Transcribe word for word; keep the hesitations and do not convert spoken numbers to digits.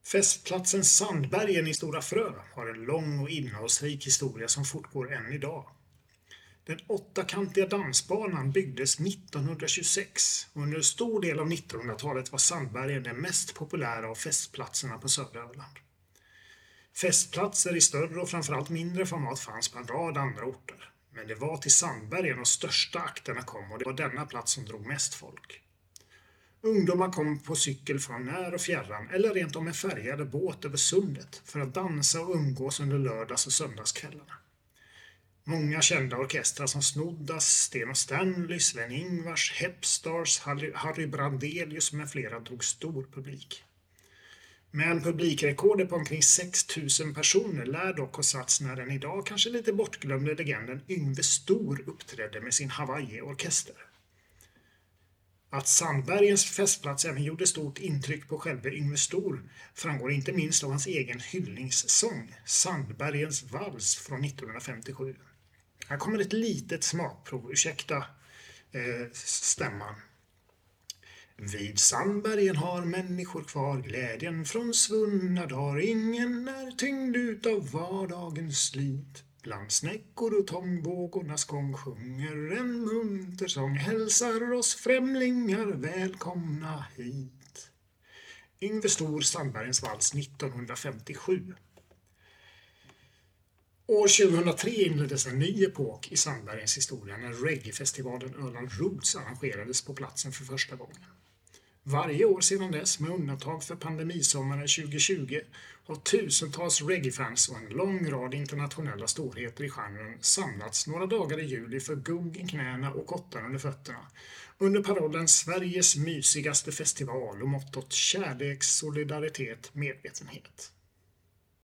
Festplatsen Sandbergen i Stora Frö har en lång och innehållsrik historia som fortgår än idag. Den åttakantiga dansbanan byggdes nittonhundratjugosex och under en stor del av nittonhundratalet var Sandbergen den mest populära av festplatserna på södra Öland. Festplatser i större och framförallt mindre format fanns på en rad andra orter, men det var till Sandbergen de största akterna kom och det var denna plats som drog mest folk. Ungdomar kom på cykel från när och fjärran eller rent om en färgade båt över sundet för att dansa och umgås under lördags- och söndagskvällarna. Många kända orkestrar som Snoddas, Sten och Stanley, Sven-Ingvars, Hepstars, Harry Brandelius med flera drog stor publik. Men publikrekordet på omkring sex tusen personer lär dock ha satts när den idag kanske lite bortglömde legenden Yngve Stor uppträdde med sin Hawaii-orkester. Att Sandbergens festplats även gjorde stort intryck på själva Yngve Stor framgår inte minst av hans egen hyllningssång, Sandbergens vals från nittonhundrafemtiosju. Här kommer ett litet smakprov, ursäkta eh, stämman. Vid Sandbergen har människor kvar glädjen från svunna dagar. Ingen är tyngd utav vardagens slit. Bland snäckor och tångvågornas gång sjunger en munter sång. Hälsar oss främlingar välkomna hit. Yngve Stor, Sandbergens vals nittonhundrafemtiosju. År tjugohundratre inleddes en ny epok i Sandbergens historia när reggae-festivalen Öland Roots arrangerades på platsen för första gången. Varje år sedan dess, med undantag för pandemisommaren tjugohundratjugo, har tusentals reggae-fans och en lång rad internationella storheter i genren samlats några dagar i juli för gung i knäna och kottar under fötterna under parollen Sveriges mysigaste festival och mottot kärlek, solidaritet, medvetenhet.